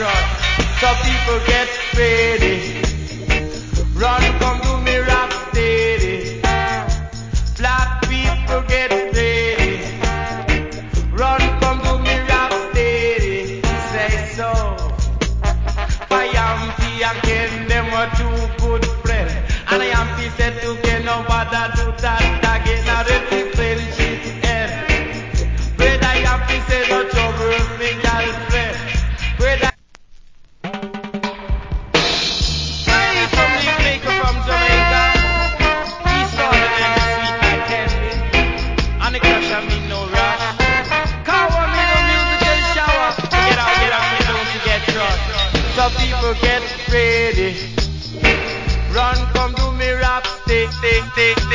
trust. So people get ready. Run, come to me, rock steady. Black people get ready. Run, come to me, rock steady. Say so. I am P and Ken, them were two good friends. And I am P said to Ken, no bother do that again. Now the friendship end. Brother, I am P said no trouble, me girlfriend. Brother, hey, from the maker from Jamaica. He saw the name sweet like candy. And the crush I mean no rush. Cover me no music and shower. Get out, me don't you get trust. So people get ready. Run, come to me, rap, stay.